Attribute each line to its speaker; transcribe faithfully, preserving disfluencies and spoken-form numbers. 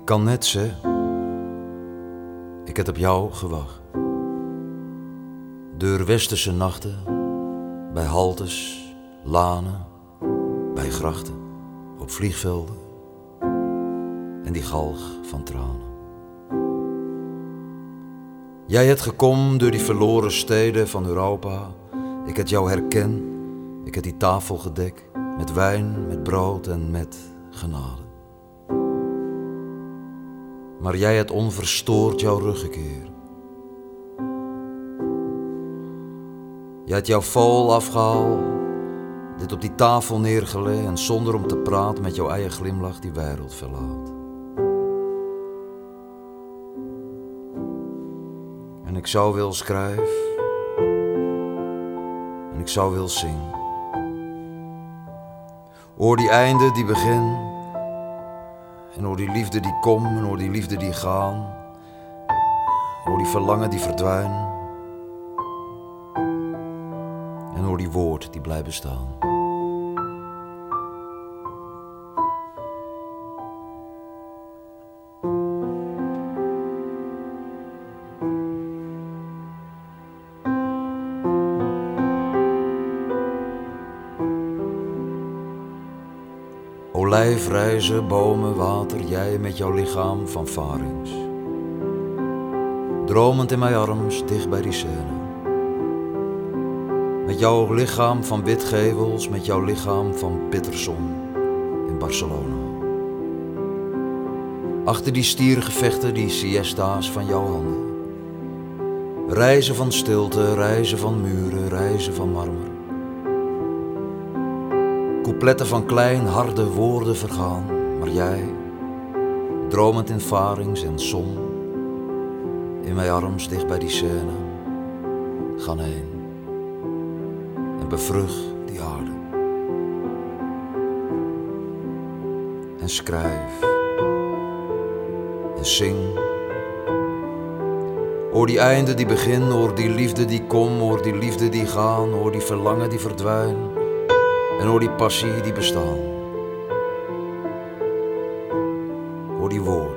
Speaker 1: kan net zeggen, ik heb op jou gewacht. Door westerse nachten, bij haltes, lanen, bij grachten, op vliegvelden en die galg van tranen. Jij hebt gekomen door die verloren steden van Europa. Ik heb jou herken, ik heb die tafel gedekt met wijn, met brood en met genade. Maar jij hebt onverstoord jouw ruggekeer. Jij hebt jouw vol afgehaald, dit op die tafel neergelegd en zonder om te praten met jouw eigen glimlach die wereld verlaat. En ik zou wil schrijven en ik zou wil zingen. Oor die einde die begin en oor die liefde die kom en oor die liefde die gaan, oor die verlangen die verdwijnen en oor die woord die blijven staan. Olijf, reizen, bomen, water, jij met jouw lichaam van varings. Dromend in mijn arms, dicht bij die scène. Met jouw lichaam van witgevels, met jouw lichaam van bitterzon in Barcelona. Achter die stierengevechten, die siesta's van jouw handen. Reizen van stilte, reizen van muren, reizen van marmer. Coupletten van klein, harde woorden vergaan, maar jij, dromend in varings en zon, in mijn arms dicht bij die scène, gaan heen en bevrucht die aarde. En schrijf en zing, oor die einde die begin, oor die liefde die kom, oor die liefde die gaan, oor die verlangen die verdwijnen. En hoor die passie die bestaan. Hoor die woorden